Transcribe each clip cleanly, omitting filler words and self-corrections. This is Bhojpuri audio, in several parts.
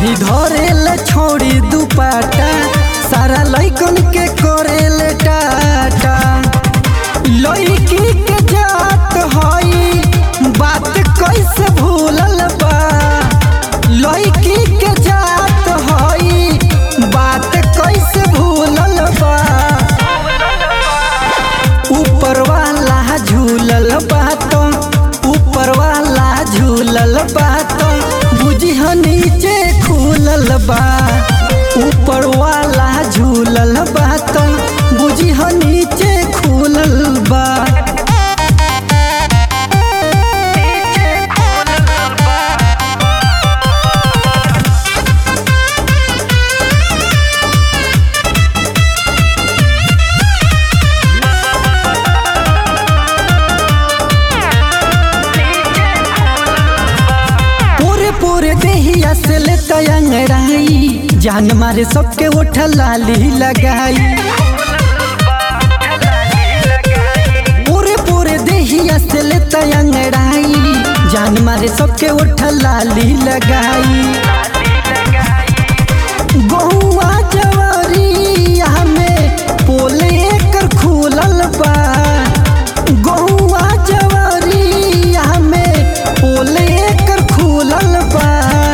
नहीं धरेले छोड़ी दुपाटा सारा लइकन के करेले टाटा। लइकी के जात हई बात कैसे भूलल बा, लइकी के जात हई बात कैसे भूलल बा। ऊपर वाला झूलल बा तो ऊपर वाला झूलल बा तो बुझिह नीचे खुलल बा। ऊपर वाला झूलल बा तो बुझिह नीचे खुलल बा। पूरे देहिया से लेता अंगड़ाई जान मारे सबके ओठा लाली लगाई। पूरे देहिया से लेता अंगड़ाई जान मारे सबके ओठा लाली लगाई। गहुआ जवारिया में पोले कर खुलल बा, गहुआ जवारिया में पोले कर खुलल बा।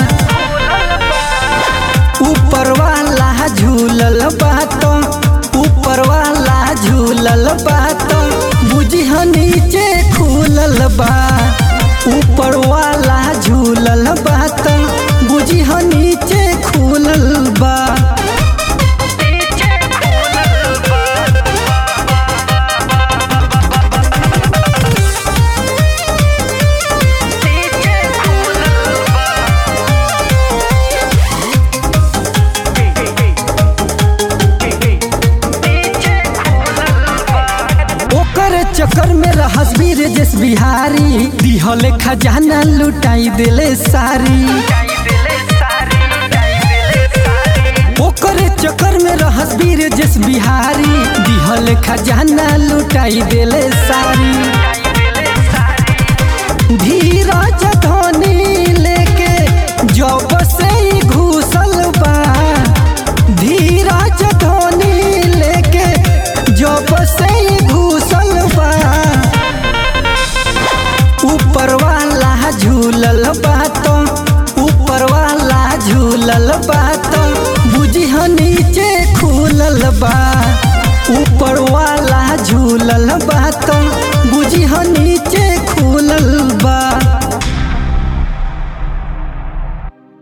ऊपर वाला झूलल बा तो ऊपर वाला झूलल बा तो बुझिह नीचे खुलल बा। ऊपर वाला झूलल बा तो बुझिह नीचे खुलल बा। चक्कर में रहस वीर जस बिहारी दिहले खजाना लुटाई दिले सारी। ओकरे चक्कर में रहस वीर जस बिहारी दिहले खजाना लुटाई दिले सारी। धीरज धोनी लेके जब से ही घुसल बा, धीरज धोनी लेके जब से ही घुसल बा। ऊपर वाला झूलल बा तो ऊपर वाला झूलल बा तो बुझिह नीचे खुलल बा। ऊपर वाला झूलल बा तो बुझिह